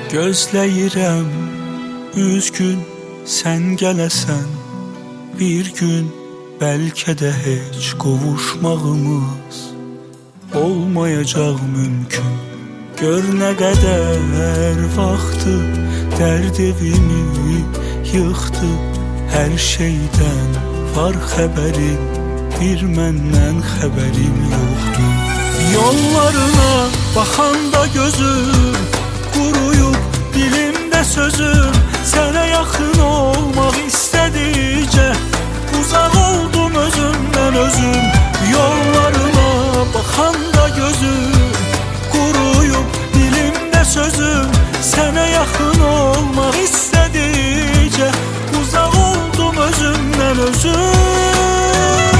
Gözləyirəm üzgün sən gələsən bir gün, bəlkə də heç qovuşmağımız olmayacaq mümkün. Gör nə qədər vaxtı dərd evimi yıxdı, hər şeydən var xəbərin, bir məndən xəbərim yoxdur. Yollarına baxanda gözüm quruyub, dilimdə sözüm sənə yaxın olmaq istədikcə uzaq oldum özümdən özüm. Yollarına baxanda gözüm quruyub, dilimdə sözüm sənə yaxın olmaq istədikcə uzaq oldum özümdən özüm.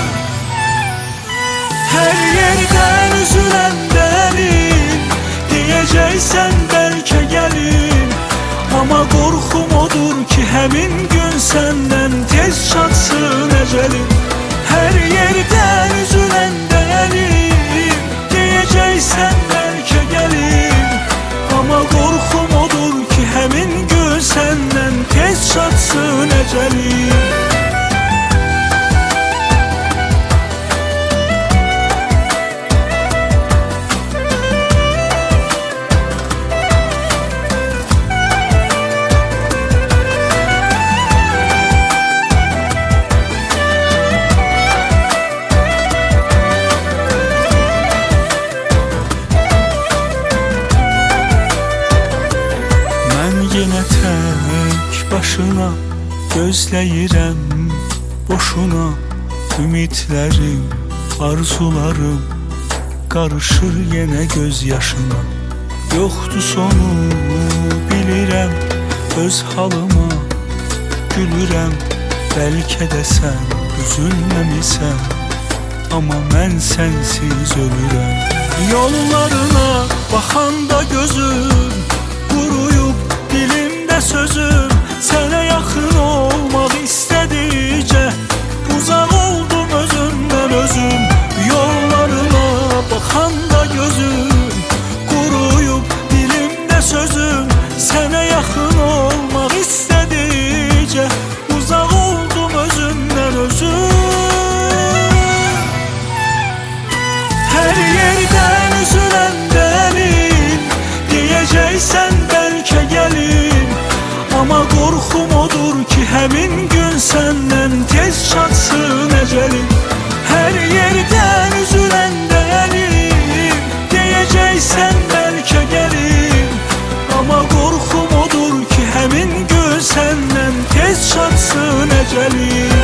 Hər yerdən üzüləndə əlin, deyəcəksən bəlkə gəlin, amma qorxum odur ki həmin gün səndən tez çatsın əcəlim. Hər yerdən üzüləndə əlin, deyəcəksən bəlkə gəlin, amma qorxum odur ki həmin gün səndən tez çatsın əcəlim. Yenə tək başına gözləyirəm boşuna, ümidlərim, arzularım qarışır yenə göz yaşına. Yoxdur sonu bilirəm, öz halıma gülürəm, bəlkə də sən üzülməmisən, amma mən sənsiz ölürəm. Yollarına baxanda gözüm quruyub, dilimdə sözüm sənə yaxın olmaq istədikcə uzaq oldum özümdən özüm. Yollarına baxanda gözüm quruyub, dilimdə sözüm sənə yaxın olmaq istədikcə uzaq oldum özümdən özüm. Hər yerdən üzüləndə əlin, deyəcəksən bəlkə gəlin, amma qorxum odur ki həmin gün səndən tez çatsın əcəlim. Hər yerdən üzüləndə əlin, deyəcəksən bəlkə gəlin, amma qorxum odur ki həmin gün səndən tez çatsın əcəlim.